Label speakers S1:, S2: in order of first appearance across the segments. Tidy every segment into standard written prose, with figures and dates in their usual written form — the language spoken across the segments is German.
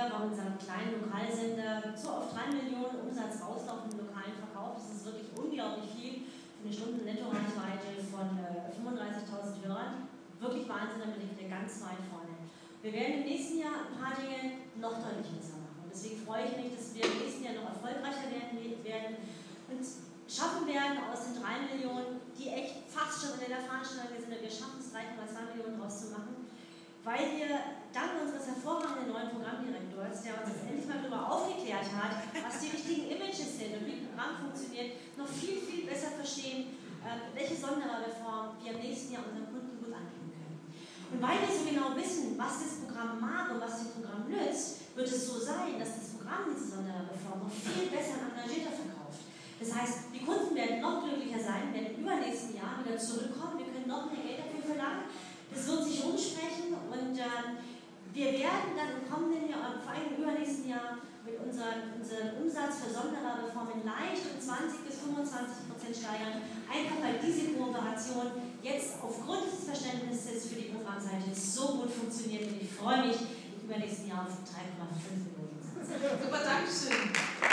S1: wir bei unserem kleinen Lokalsender so auf 3 Millionen Umsatz rauslaufen im lokalen Verkauf. Das ist wirklich unglaublich viel für eine Stunden-Netto-Reichweite von 35.000 Hörern. Wirklich Wahnsinn, damit liegt er ganz weit vorne. Wir werden im nächsten Jahr ein paar Dinge noch deutlich besser machen. Und deswegen freue ich mich, dass wir im nächsten Jahr noch erfolgreicher werden und schaffen werden, aus den 3 Millionen, die echt fast schon in der Fahnenstange sind, wir schaffen es 3,2 Millionen draus zu machen, weil wir dank unseres hervorragenden neuen Programmdirektors, der uns jetzt endlich mal darüber aufgeklärt hat, was die richtigen Images sind und wie ein Programm funktioniert, noch viel, viel besser verstehen, welche Sonderreform wir im nächsten Jahr unseren Kunden gut anbieten können. Und weil wir so genau wissen, was das Programm mag und was dem Programm nützt, wird es so sein, dass das Programm diese Sonderreform noch viel besser und engagierter verkauft. Das heißt, die Kunden werden noch glücklicher sein, werden im übernächsten Jahr wieder zurückkommen, wir können noch mehr Geld dafür verlangen. Das wird sich rumsprechen und wir werden dann im kommenden Jahr, vor allem im übernächsten Jahr, mit unserem Umsatz für Sonderreformen leicht um 20 bis 25% steigern. Einfach weil diese Kooperation jetzt aufgrund des Verständnisses für die Programmseite so gut funktioniert und ich freue mich im übernächsten Jahr auf 3,5 Millionen.
S2: Super, Dankeschön.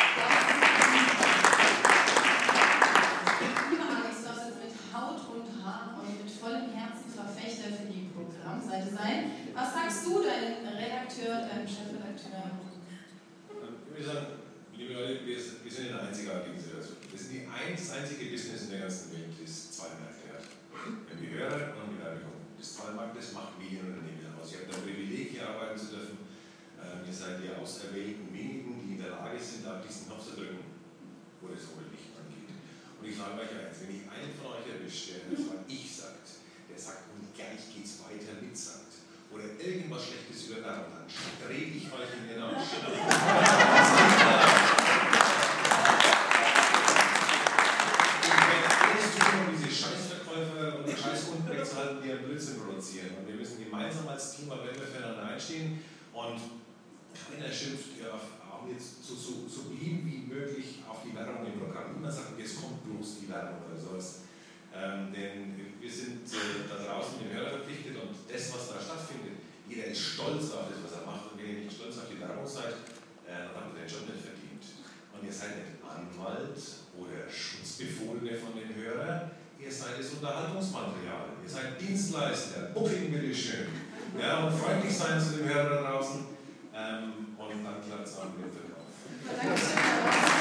S2: Lieber Alex, du hast jetzt mit Haut und Haar und mit vollem Herzen Verfechter für die Programmseite sein. Was sagst du deinem Redakteur, deinem Chefredakteur?
S3: Ich würde sagen, liebe Leute, wir sind in einer einzigartigen Situation. Wir sind das einzige Business in der ganzen Welt, das zwei Märkte hat. Wir haben die Hörer und die Werbung. Das Zweitmarkt, das macht Medienunternehmen aus. Ihr habt ein Privileg, hier arbeiten zu dürfen. Ihr seid die auserwählten wenigen, die in der Lage sind, auf diesen Knopf zu drücken, wo das rote Licht angeht. Und ich sage euch eins, wenn ich einen von euch erwische, der das, was ich sagt, der sagt, und gleich geht's weiter mit sagt, oder irgendwas Schlechtes über Werbung hat, drehe ich euch in den Arsch. Diese Scheißverkäufer und Scheißkunden zu halten, die einen Blödsinn produzieren. Und wir müssen gemeinsam als Team am Ende füreinander einstehen und keiner schimpft auch jetzt so blieb wie möglich auf die Werbung im Programm. Niemand sagt, jetzt kommt bloß die Werbung oder sowas. Denn wir sind da draußen mit dem Hörer verpflichtet und das, was da stattfindet, jeder ist stolz auf das, was er macht. Und wenn ihr nicht stolz auf die Werbung seid, dann habt ihr den Job nicht verdient. Und ihr seid nicht Anwalt oder Schutzbefohlene von den Hörern, ihr seid das Unterhaltungsmaterial. Ihr seid Dienstleister, Booking bitteschön. Ja, und freundlich sein zu dem Hörer da draußen. Und dann klappt es auch mit dem Verkauf.